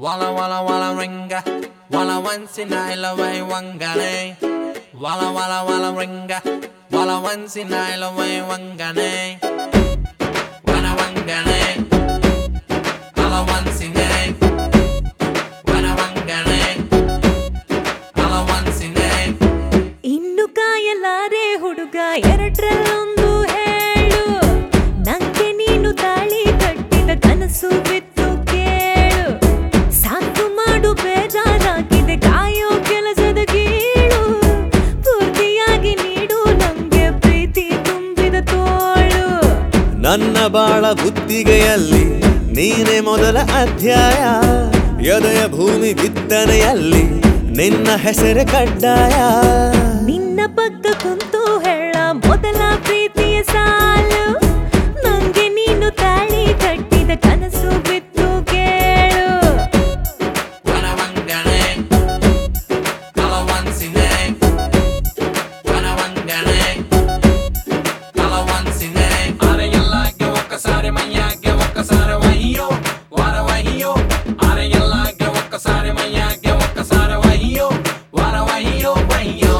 Walla walla walla ringa, walla once in I love I wangane. Walla walla walla ringa, walla once in I love I wangane. Wanna wangane, walla once in I. Wanna wangane, walla once in I. ಇನ್ನು ಕಾಯಲಾರೆ ಹುಡುಗ ಎರಡರಲ್ಲೊಂದು ಹೇಳು ನಂಗೆ ನೀನು ತಾಳಿ ಕಟ್ಟಿದ ಕನಸು ಬಿತ್ತು ಕೇಳು ಸಾಕು ಮಾಡು ಬೇಜಾರಾಗಿದೆ ಕಾಯೋ ಕೆಲಸದ ಗೀಳು ಪೂರ್ತಿಯಾಗಿ ನೀಡು ನಂಗೆ ಪ್ರೀತಿ ತುಂಬಿದ ತೋಳು ನನ್ನ ಬಾಳ ಬುದ್ಧಿಗೆಯಲ್ಲಿ ನೀನೆ ಮೊದಲ ಅಧ್ಯಾಯ ಎದೆಯ ಭೂಮಿ ಬಿತ್ತನೆಯಲ್ಲಿ ನಿನ್ನ ಹೆಸರು ಕಡ್ಡಾಯ ನಿನ್ನ ಪಕ್ಕ ಕುಂತು ಹೇಳ ಮೊದಲ ಪ್ರೀತಿಯ ಸಾಲು ನಂಗೆ ನೀನು ತಾಳಿ ಕಟ್ಟಿದ ಕನಸು ಬಿತ್ತು ಕೇಳು Wanna wangane, walla once in I. Wanna wangane, walla once in I. Arayallage okkasare mayyage okkasare wayyo, wara wayyo. Arayallage okkasare mayyage okkasare wayyo, wara wayyo wayyo.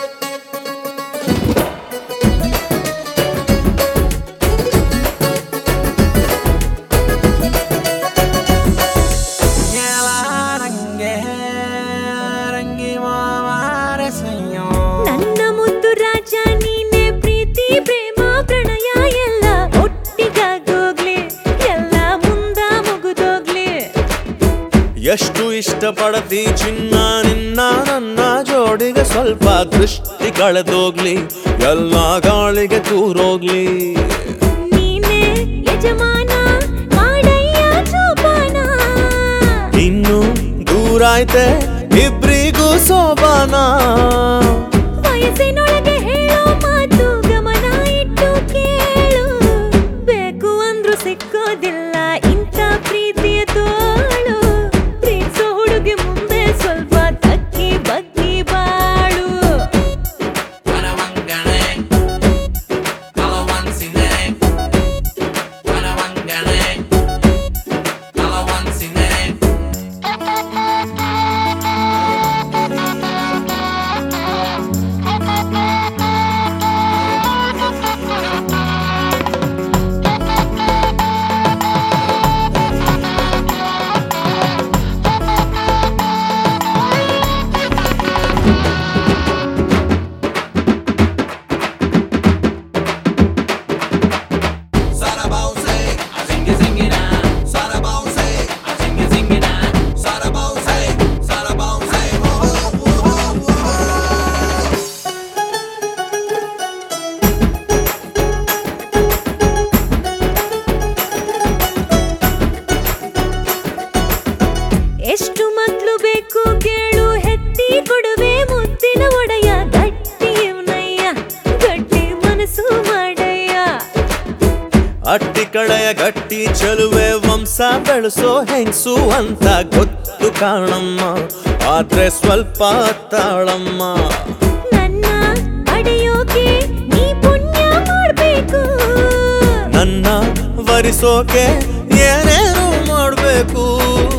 ನನ್ನ ಮುದ್ದು ರಾಜ ನೀನೆ ಪ್ರೀತಿ ಪ್ರೇಮ ಪ್ರಣಯ ಎಲ್ಲ ಒಟ್ಟಿಗಾಗೋಗ್ಲಿ ಎಲ್ಲ ಮುಂದ ಮುಗಿದೋಗ್ಲಿ ಎಷ್ಟು ಇಷ್ಟಪಡತಿ ಚಿನ್ನ ನಿನ್ನ ನನ್ನ ಜೋಡಿಗೆ ಸ್ವಲ್ಪ ದೃಷ್ಟಿ ಕಳೆದೋಗ್ಲಿ ಎಲ್ಲ ಗಾಳಿಗೆ ತೂರೋಗ್ಲಿ ನೀನೆ ಯಜಮಾನ ಮಾಡಯ್ಯ ಜೋಪಾನ ಇನ್ನು ದೂರಾಯ್ತೆ ಇಬ್ರಿಗೂ ಸೋಬಾನ ವಯಸ್ಸಿನೊಳಗೆ ಹೇಳೋ ಮಾತು ಗಮನ ಇಟ್ಟು ಕೇಳು ಬೇಕು ಅಂದ್ರು ಸಿಕ್ಕೋದಿಲ್ಲ ಇಂಥ ಪ್ರೀತಿಯ ತೋಳು ಪ್ರೀತಿಸೋ ಹುಡುಗಿ ಮುಂದೆ ಸ್ವಲ್ಪ ತಕ್ಕಿ ಬಗ್ಗಿ ಬಾಳು Wanna wangane, walla once in I. Wanna wangane, walla once in I. ಎಷ್ಟು ಮಕ್ಳು ಬೇಕು ಕೇಳು ಹೆತ್ತಿ ಕೊಡುವೆ ಮುದ್ದಿನ ಒಡೆಯ ಗಟ್ಟಿ ಇವ್ನಯ್ಯ ಗಟ್ಟಿ ಮನಸ್ಸು ಮಾಡಯ್ಯ ಅಟ್ಟಿ ಕಳೆಯ ಗಟ್ಟಿ ಚೆಲುವೆ ವಂಶ ಬೆಳೆಸೋ ಹೆಂಗ್ಸು ಅಂತ ಗೊತ್ತು ಕಾಣಮ್ಮ ಆದ್ರೆ ಸ್ವಲ್ಪ ತಾಳಮ್ಮ ನನ್ನ ಅಡೆಯೋಕೆ ನೀ ಪುಣ್ಯ ಮಾಡ್ಬೇಕು ನನ್ನ ವರಿಸೋಕೆ ಏನೇನು ಮಾಡ್ಬೇಕು